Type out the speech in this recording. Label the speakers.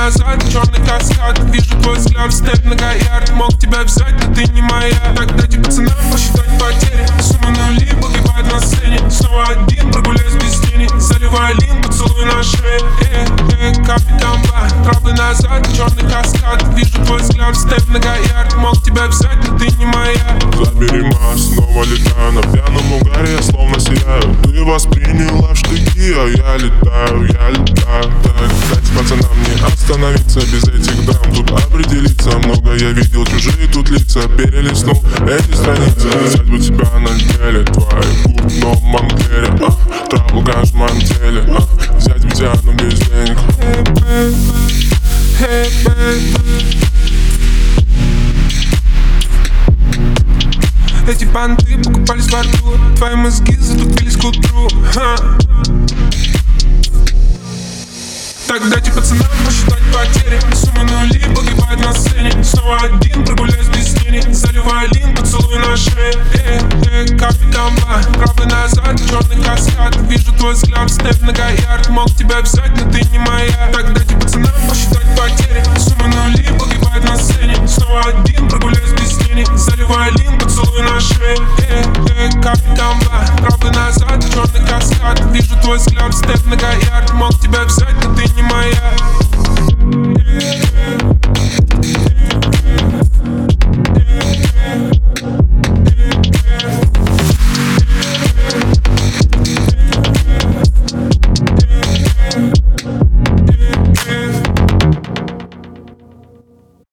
Speaker 1: назад, черный каскад. Вижу твой взгляд, степ на ярд. Мог тебя взять, но ты не моя. Так дайте пацанам посчитать потери. Суммы нули погибают на сцене. Снова один, прогуляюсь без тени. Заливай лин, поцелуй на шее. Капитан Ба, травы назад, черный каскад. Вижу твой взгляд, степ на ярд. Мог тебя взять, но ты не моя.
Speaker 2: Забери мать, снова летаю на пьяном угаре, я словно сияю. Ты восприняла штыки, а я летаю. Так, дайте пацанам не остановиться без этих драм. Тут определиться, много я видел, чужие тут лица. Перелистнул эти страницы, взять бы тебя на деле. Твои губ в новом Монклере, траву гаш в моем теле, взять бы тебя, но без денег.
Speaker 1: Hey baby. Эти понты покупались во рту. Твои мозги затупились к утру. Так дайте пацанам посчитать потери. Суммы нули погибают на сцене. Снова один, прогуляюсь без тени. Заливай лин, поцелуй на шее. Капитан Ба, травы назад, черный каскад. Вижу твой взгляд, степ на ярд. Мог тебя взять, но ты не моя. Так дайте пацанам посчитать потери. Суммы нули погибают на сцене. Снова один, прогуляюсь без тени. Заливай лин, поцелуй на шее. Капитан Ба, травы назад, черный каскад. Вижу твой взгляд, степ на ярд. Мог тебя взять, но ты не моя.